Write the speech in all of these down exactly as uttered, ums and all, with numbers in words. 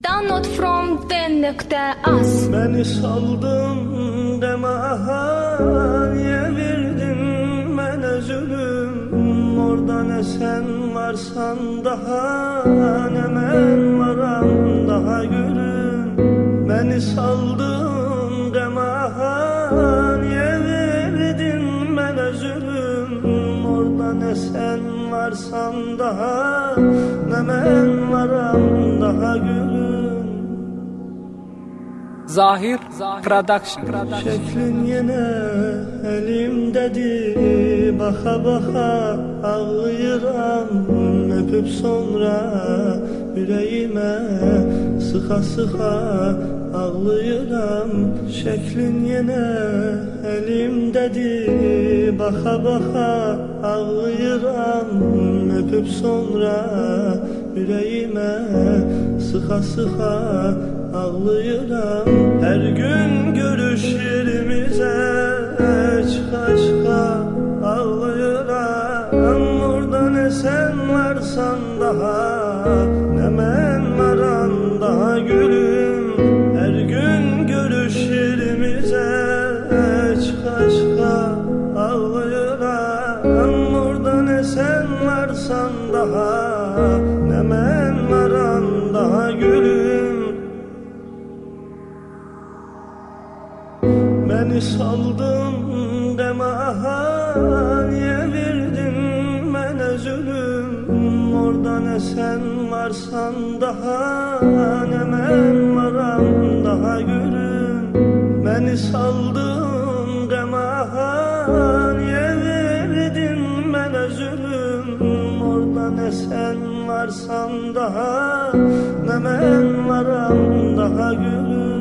Download from ten nokta as. Beni saldın deme aha, niye verdin bana zulüm? Orada ne sen varsan daha, ne men varam daha gülüm. Beni saldın deme aha, niye verdin bana zulüm? Orada ne sen varsan daha, ne men varam daha gülüm. Zahir Production. Şeklin yine elimdedir, baka baka ağlayıram, öpüp sonra yüreğime sıka sıka ağlayıram. Şeklin yine elimdedir, baka baka ağlayıram, öpüp sonra yüreğime sıka sıka ağlayıram. Her gün görüşlerimize çıka çıka ağlayıram. Orada ne sen varsan daha, ne ben varan daha gülüm. Her gün görüşlerimize çıka çıka ağlayıram. Orada ne sen varsan daha, ne ben varan daha gülüm. Beni saldın deme aha, niye verdin bana zulüm? Orada ne sen varsan daha, ne men varam daha gülüm. Beni saldın deme aha, niye verdin bana zulüm? Orada ne sen varsan daha, ne men varam daha gülüm.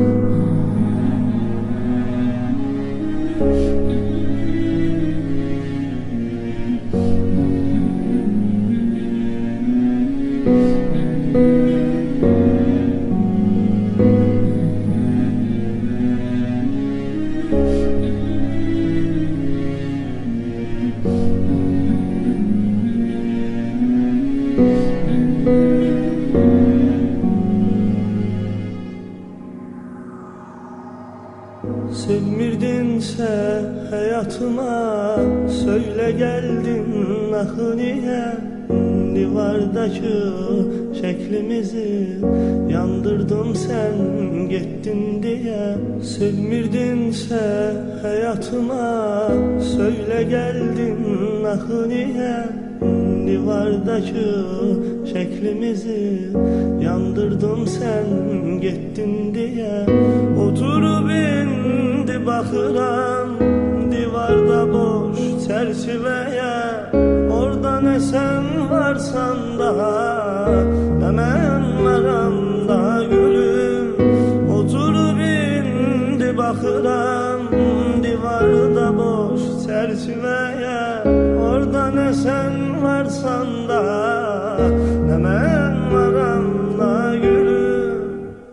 Sevmirdinse hayatıma söyle geldin ah niye? Divardaki şeklimizi yandırdım sen gittin diye. Sevmirdinse hayatıma söyle geldin ah niye? Divardaki şeklimizi yandırdım sen gittin diye. Oturup indi bakıram divarda boş çerçeveye. Orada ne sen varsan daha, hemen varam daha gülüm. Oturup indi bakıram divarda boş çerçeveye. Orada ne sen varsan daha, hemen varam daha gülüm.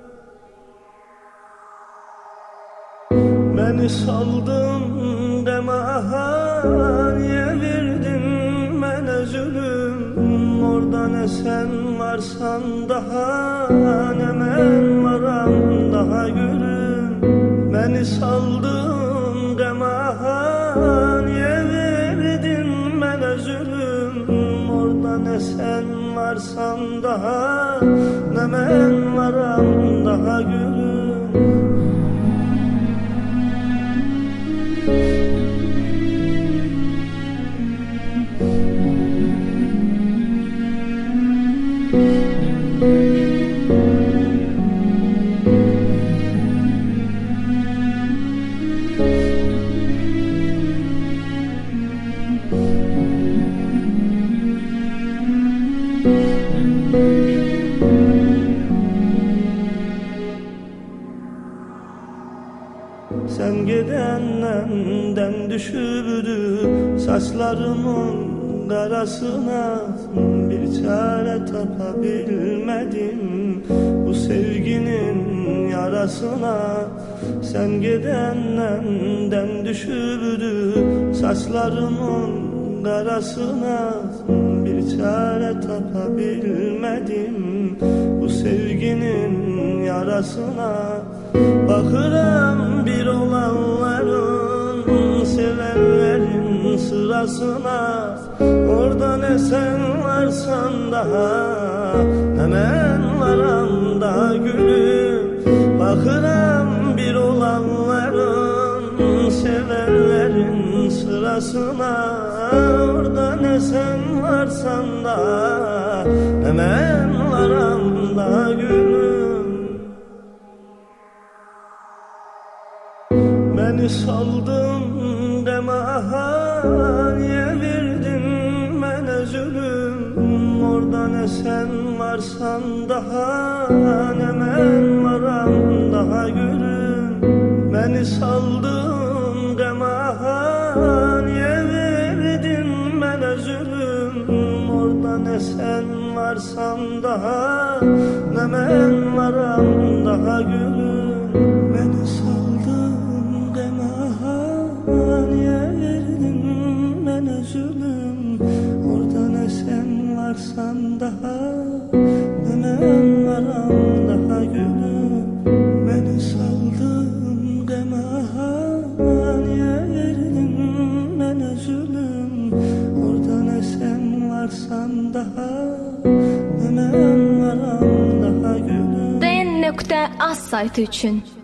Beni saldın deme aha, niye verdin bana zulüm? Orada ne sen varsan daha, ne men varam daha gülüm. Beni saldın deme aha, niye verdin bana zulüm? Orada ne sen varsan daha, ne men varam daha gülüm. Sen gidenden düşürdü saçlarımın karasına. Bir çare tapabilmedim bu sevginin yarasına. Sen gidenden düşürdü saçlarımın karasına. Bir çare tapabilmedim bu sevginin yarasına. Bakıram bir olanların, sevenlerin sırasına. Orada ne sen varsan daha, ne ben varam daha gülüm. Bakıram bir olanların, sevenlerin sırasına. Orada ne sen varsan daha, ne ben varam daha gülüm. Beni saldın deme aha, niye verdin bana zulüm? Orada ne sen varsan daha, ne ben varam daha gülüm. Beni saldın deme aha, niye verdin bana zulüm? Orada ne sen varsan daha, ne ben varam daha gülüm. Beni saldın deme aha, niye verdin bana zulüm? Orada ne sen varsan daha, ne ben varam daha gülüm. Beni saldın deme aha, niye verdin bana zulüm? Orada ne sen varsan daha, ne ben varam daha gülüm. D N nokta az saytı üçün